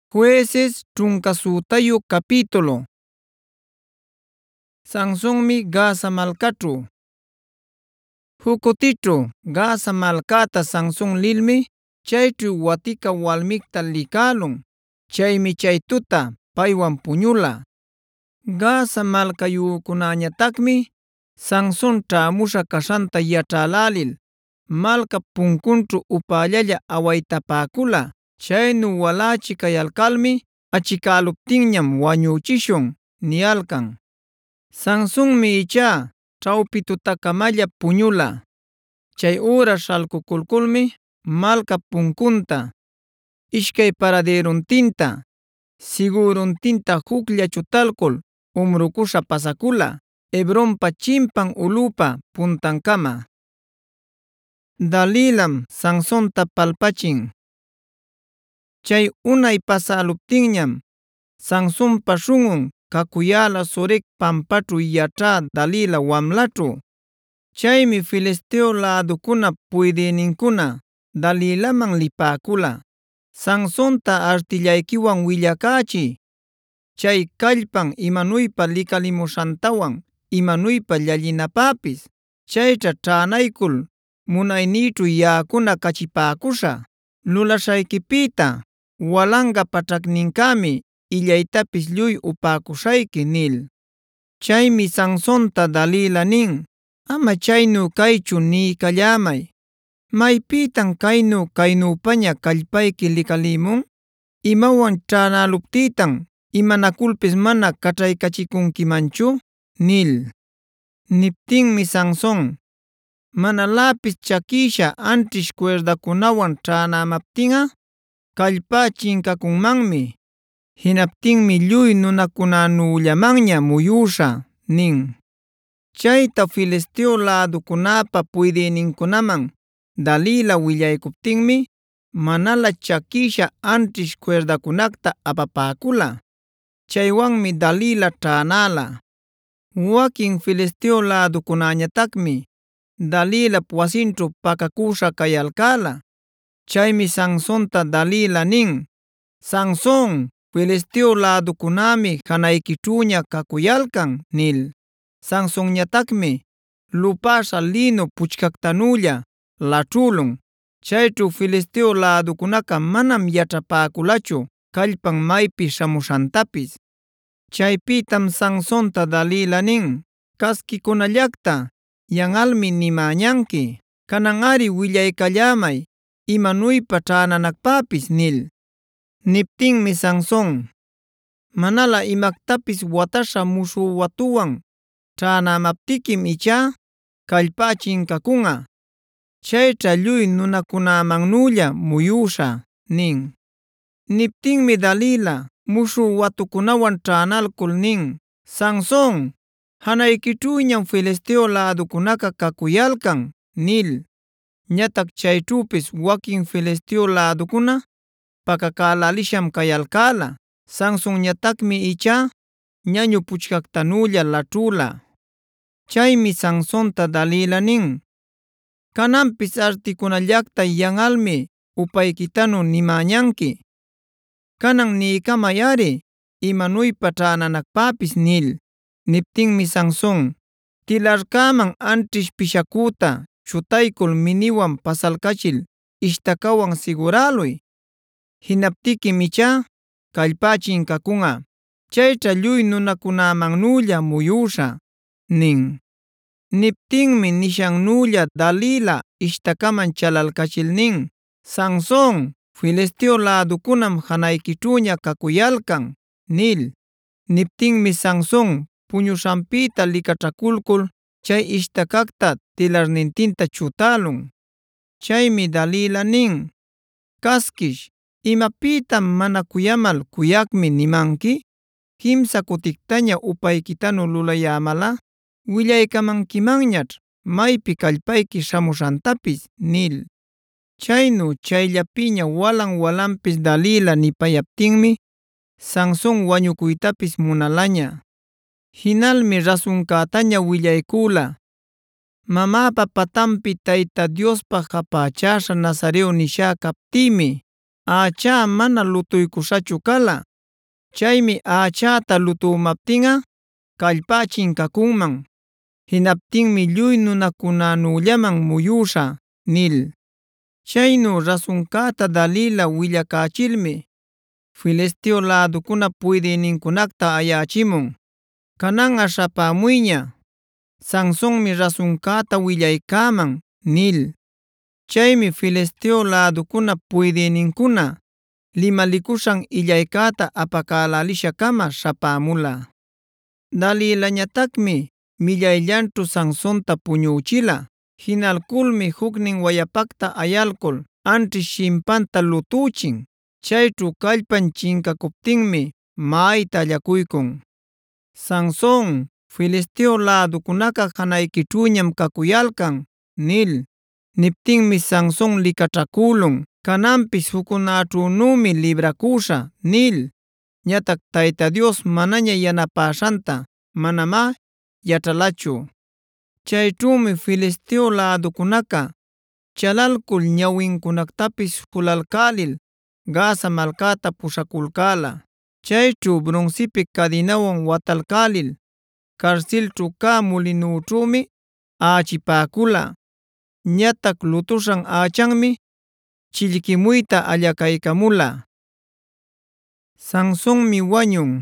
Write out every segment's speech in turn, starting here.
Jueces trunka sutayu capítulo. Sansonmi Gaza malkaćhu. Huk kutićhu Gaza malkata Sanson lilmi chayćhu watika walmikta likälun. Chaymi chay tuta paywan puñula. Gaza malkayukunañataqmi Sanson ćhämusha kashanta yachälälil malka punkunćhu upällalla awaytapäkula. Chaynu walachi kayalkalmi achikäluptinñam wañuchishun niyalkan. Sansonmi icha ćhawpi tutakamalla puñula. Chay ura śhalkukulkulmi malka punkunta, ishkay paraderuntinta, siguruntinta juklla chutalkul umrukusha pasakula Hebronpa chimpan ulupa puntankama. Dalilam Sansonta palpachin. Chay unay pasäluptinñam Sansonpa śhunqun kakuyala Sorek pampaćhu yaćhä Dalila wamlaćhu. Chaymi Filisteo läducuna puydïninkuna Dalilaman lipäkula: “Sansonta artillaykiwan willakächiy. Chay kallpan imanuypa likalimushantawan imanuypa llallinapäpis. Chayćha ćhänaykul munaynïćhu yaꞌakuna kachipäkuśhä. Lulaśhaykipïta walanga paćhakninkami illaytapis lluy upäkuśhayki” nil. Chaymi Sansonta Dalila nin: “Ama chaynu kaychu niykallamay. ¿Maypitan kaynupña kallpayki likalimun? ¿Imawan ćhänäluptïtan imanakulpis mana kaćhaykachikunkimanchu?” nil. Niptinmi Sanson: “Manaläpis chakisha anćhish cuerdakunawan ćhänämaptinꞌa kallpá chinkakunmanmi. Jinaptinmi lluy nunakunanullamanña muyuśhä” nin. Chayta Filisteo läducunapa puydïninkunaman Dalila willaykuptinmi manala chakisha anćhish cuerdakunakta apapäkula. Chaywanmi Dalila ćhänäla. Wakin Filisteo lädukunañataqmi Dalilap wasinćhu pakakusha kayalkala. Chaymi Sansonta Dalila nin: “Sanson, Filisteo lädukunami janaykićhuña kakuyalkan” nil. Sansonñataqmi lupaśha linu puchkaktanulla laćhulun. Chayćhu Filisteo lädukunaqa manam yaćhapäkulachu kallpan maypi śhamushantapis. Chaypitam Sansonta Dalila nin: “Kaskikunallaqta yanꞌalmi nimañanki. Kanan-ari willaykallamay imanuypa ćhänanakpäpis” nil. Niptinmi Sanson: “Manala imaktapis wataśha muśhü watuwan ćhänämaptikim ichá kallpá chinkakunꞌa. Chayćha lluy nunakunamannulla muyuśhä” nin. Niptinmi Dalila muśhü watukunawan ćhänalkul nin: “Sanson, janaykićhuñam Filisteo lädukunaqa kakuyalkan” nil. Ñatac chayćhüpis wakin Filisteo läducuna pakakälälisham kayalkala. Sansonñataqmi ichá ñañu puchkaktanulla laćhula. Chaymi Sansonta Dalila nin: “Kananpis artikunallaqta yanꞌalmi upaykitanu nimañanki. Kanan niykamayari imanuypa ćhänanakpäpis” nil. Niptinmi Sanson tilarkaman anćhish pishaküta chutaykul miniwan pasalkachil ishtakawan siguräluy. Jinaptikim ichá kallpá chinkakunꞌa. Chayćha lluy nunakunamannulla muyuśhä” nin. Niptinmi nishannulla Dalila ishtakaman chalalkachil nin: “Sanson, Filisteo läducunam janaykićhuña kakuyalkan” nil. Niptinmi Sanson puñuśhanpita likaćhakulkul chay ishtakakta tilarnintinta chutälun. Chaymi Dalila nin: “Kaskish, ¿imapitam mana kuyamal kuyakmi nimanki? Kimsa kutiktaña upaykitanu lulayämalꞌa willaykamankimanñachr maypi kallpayki śhamushantapis” nil. Chaynu chayllapiña walan walanpis Dalila nipayaptinmi Sanson wañucuytapis munalaña. Jinalmi rasuncätaña willaykula: “Mamäpa patanpi Tayta Diospa japächäśha Nazareo nishä kaptïmi acha mana lutuykushachu kala. Chaymi achata lutumaptinqa kallpachin kakunman. Hinaptinmi lluy nunakunanullaman muyusha nil. Chaynu rasuncäta Dalila willacachilmi Filisteo läducuna puydïnincunacta ayachimun: “Cananꞌa śhapamuyña, Sansonmi rasuncäta willaycaman” nil. Chaymi Filisteo läducuna puydïnincuna limalikushan illaycäta apacälälisha-cama śhapamula. Dalilañatacmi millayllanćhu Sansonta puñuchila. Jinalculmi jucnin wayapakta ayalcul anćhish chimpanta lutuchin. Chayćhu kallpan chinkakuptinmi mayta allakuykun: “Sanson, Filisteo läducunaqa janaykićhuñam kakuyalkan” nil. Niptinmi Sanson licaćhakulun: “Cananpis juccunäćhünümi libracuśhä” nil. Ñatac Tayta Dios manaña yanapäshanta manamá yach़alachu. Chayćhümi Filisteo läducunaca chalalcul ñawincunactapis julalcälil Gaza malcata puśhakulcäla. Chayćhu broncepi cadinawan watalcälil carcelćhu cä mulinućhuumi ächipäkula. Ñatac lutuśhan ächanmi chillquimuyta allakaykamula. Sansonmi wañun.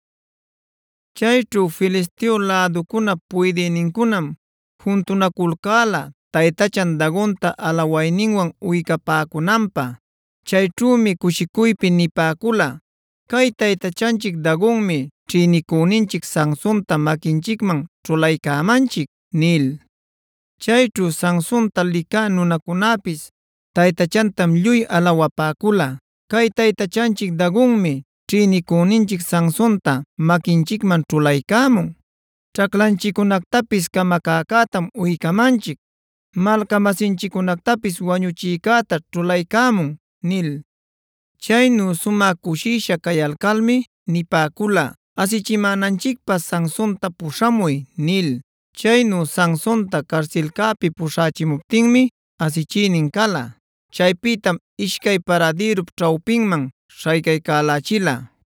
Chayćhu Filisteo läducuna puydïnincunam juntunakulcäla taytachan Dagonta alawayninwan uycapäcunanpaq. Chayćhümi kushikuypi nipäkula: “Kay taytachanchik Dagonmi ćhïnicüninchik Sansonta maquinchikman ćhulaycamanchik” nil. Chayćhu Sansonta licä nunacunäpis taytachantam lluy alawapäkula: “Kay taytachanchik Dagonmi ćhïnicüninchik Sansonta maquinchikman ćhulaycamun. Ćhaclanchiccunactapis camacäcätam uycamanchik. Malcamasinchiccunactapis wañuchïcäta ćhulaycamun” nil. Chaynu sumaq cushisha kayalcalmi nipäkula: “Asichimänanchikpaq Sansonta puśhamuy” nil. Chaynu Sansonta carcelcäpi puśhächimuptinmi asichïnin kala. Chaypitam ishkay paradïrup ćhawpinman śhaycaycälachila.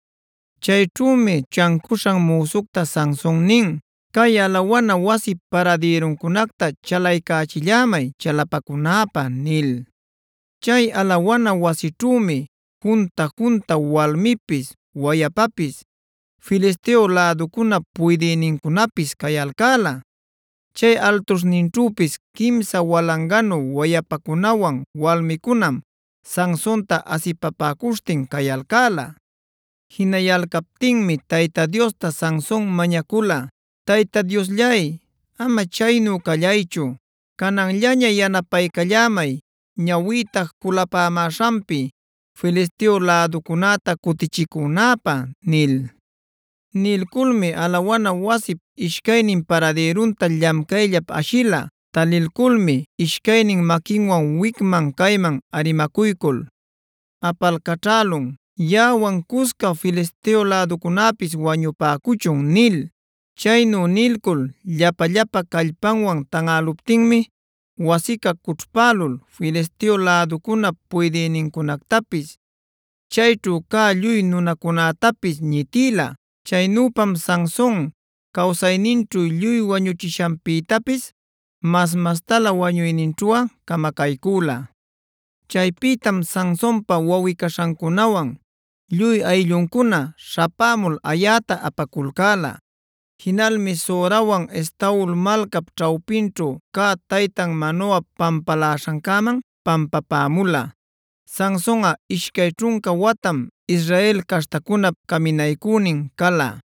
Chayćhümi chankushan musucta Sanson nin: “Kay alawana wasi paradïruncunacta chalaycachillamay chalapacunäpaq” nil. Chay alawana wasićhümi junta walmipis wayapapis Filisteo läducuna puydïnincunapis kayalcäla. Chay altushninćhüpis kimsa walanganu wayapakunawan walmicunam Sansonta asipapäkushtin kayalcäla. Hinayalcaptinmi Tayta Diosta Sanson mañakula: “Tayta Diosllay, ama chaynu callaychu. Cananllaña yanapaycallamay ñawïta julapamäśhanpi Filisteo läducunata kutichicunäpaq” nil. Nilculmi alawana wasip ishkaynin paradïrunta llamkayllap ashila. Talilculmi ishkaynin maquinwan wicman cayman arrimacuykul apalcaćhälun: “Yaꞌawan cusca Filisteo läducunapis wañupäcuchun” nil. Chaynu nilcul llapa kallpanwan tanäluptinmi wasica cućhpälul Filisteo läducuna puydïnincunactapis chayćhu cä lluy nunacunätapis ñitila. Chaynupam Sanson kawsayninćhu lluy wañuchishanpitapis mastala wañuyninćhuꞌa kamakaykula. Chaypitam Sansonpa wawꞌi-kashankunawan lluy aylluncuna śhapamul ayäta apakulcäla. Jinalmi Zorawan Estaol malcap ćhawpinćhu cä taytan Manoap pampaläshancäman pampapämula. Sansonꞌa ishkay ćhunka watam Israel caśhtacunap caminaycünin kala.